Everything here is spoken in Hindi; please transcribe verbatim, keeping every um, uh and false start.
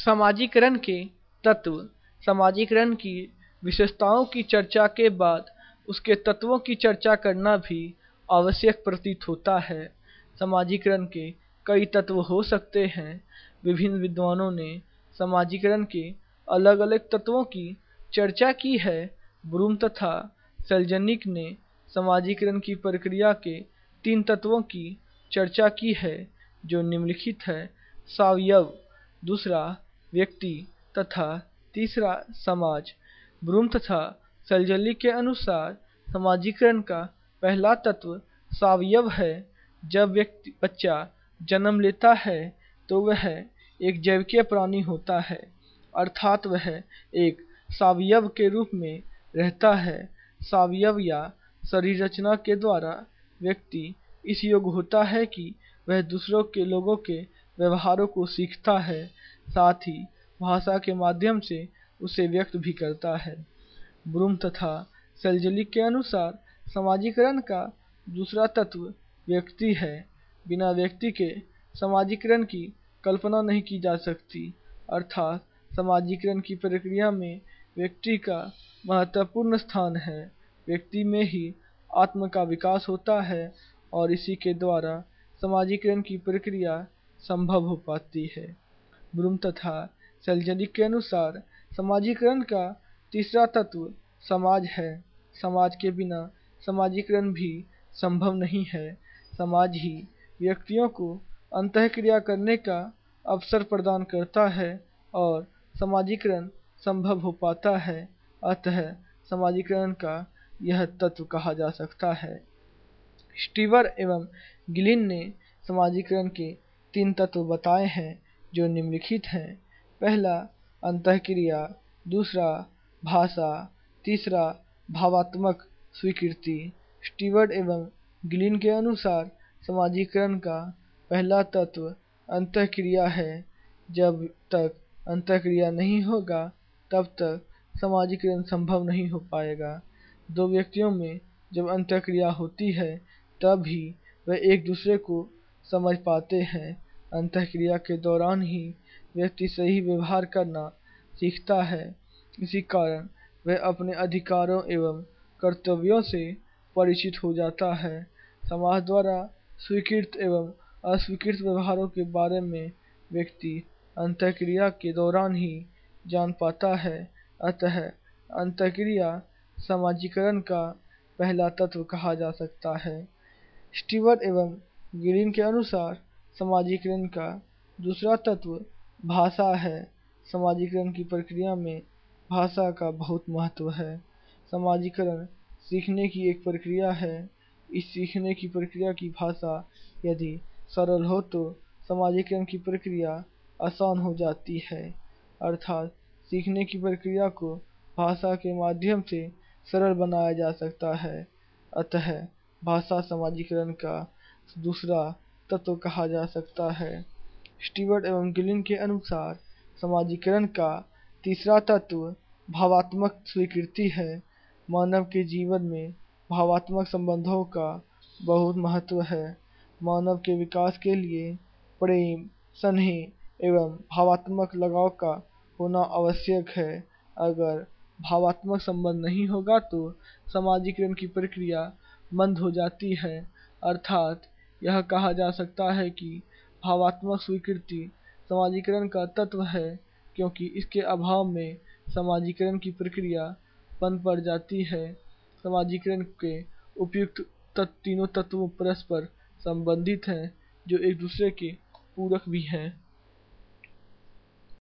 समाजीकरण के तत्व। समाजीकरण की विशेषताओं की चर्चा के बाद उसके तत्वों की चर्चा करना भी आवश्यक प्रतीत होता है। समाजीकरण के कई तत्व हो सकते हैं। विभिन्न विद्वानों ने समाजीकरण के अलग अलग तत्वों की चर्चा की है। ब्रूम तथा सेल्जनिक ने समाजीकरण की प्रक्रिया के तीन तत्वों की चर्चा की है, जो निम्नलिखित है: सावयव, दूसरा व्यक्ति तथा तीसरा समाज। ब्रूम तथा सेल्जनिक के अनुसार समाजीकरण का पहला तत्व सावयव है। जब व्यक्ति बच्चा जन्म लेता है तो वह एक जैविकीय प्राणी होता है, अर्थात वह एक सावयव के रूप में रहता है। सावयव या शरीर रचना के द्वारा व्यक्ति इस योग्य होता है कि वह दूसरों के लोगों के व्यवहारों को सीखता है, साथ ही भाषा के माध्यम से उसे व्यक्त भी करता है। ब्रूम तथा सेल्जनिक के अनुसार समाजीकरण का दूसरा तत्व व्यक्ति है। बिना व्यक्ति के समाजीकरण की कल्पना नहीं की जा सकती, अर्थात समाजीकरण की प्रक्रिया में व्यक्ति का महत्वपूर्ण स्थान है। व्यक्ति में ही आत्म का विकास होता है और इसी के द्वारा समाजीकरण की प्रक्रिया संभव हो पाती है। ब्रूम तथा सेल्जनिक के अनुसार समाजीकरण का तीसरा तत्व समाज है। समाज के बिना समाजीकरण भी संभव नहीं है। समाज ही व्यक्तियों को अंतःक्रिया करने का अवसर प्रदान करता है और समाजीकरण संभव हो पाता है। अतः समाजीकरण का यह तत्व कहा जा सकता है। स्टीवर एवं गिलिन ने समाजीकरण के तीन तत्व बताए हैं, जो निम्नलिखित हैं: पहला अंतःक्रिया, दूसरा भाषा, तीसरा भावात्मक स्वीकृति। स्टीवर एवं गिलिन के अनुसार समाजीकरण का पहला तत्व अंतःक्रिया है। जब तक अंतःक्रिया नहीं होगा तब तक समाजीकरण संभव नहीं हो पाएगा। दो व्यक्तियों में जब अंतःक्रिया होती है तब ही वे एक दूसरे को समझ पाते हैं। अंतःक्रिया के दौरान ही व्यक्ति सही व्यवहार करना सीखता है। इसी कारण वह अपने अधिकारों एवं कर्तव्यों से परिचित हो जाता है। समाज द्वारा स्वीकृत एवं अस्वीकृत व्यवहारों के बारे में व्यक्ति अंतःक्रिया के दौरान ही जान पाता है। अतः अंतःक्रिया समाजीकरण का पहला तत्व कहा जा सकता है। स्टीवर एवं गिलिन के अनुसार समाजीकरण का दूसरा तत्व भाषा है। समाजीकरण की प्रक्रिया में भाषा का बहुत महत्व है। समाजीकरण सीखने की एक प्रक्रिया है। इस सीखने की प्रक्रिया की भाषा यदि सरल हो तो समाजीकरण की प्रक्रिया आसान हो जाती है, अर्थात सीखने की प्रक्रिया को भाषा के माध्यम से सरल बनाया जा सकता है। अतः भाषा समाजीकरण का दूसरा तत्व कहा जा सकता है। स्टीवर्ट एवं गिलिन के अनुसार समाजीकरण का तीसरा तत्व भावात्मक स्वीकृति है। मानव के जीवन में भावात्मक संबंधों का बहुत महत्व है। मानव के विकास के लिए प्रेम, स्नेह एवं भावात्मक लगाव का होना आवश्यक है। अगर भावात्मक संबंध नहीं होगा तो समाजीकरण की प्रक्रिया मंद हो जाती है, अर्थात यह कहा जा सकता है कि भावात्मक स्वीकृति समाजीकरण का तत्व है, क्योंकि इसके अभाव में समाजीकरण की प्रक्रिया बंद पड़ जाती है। समाजीकरण के उपयुक्त तत् तीनों तत्वों परस्पर संबंधित हैं, जो एक दूसरे के पूरक भी हैं।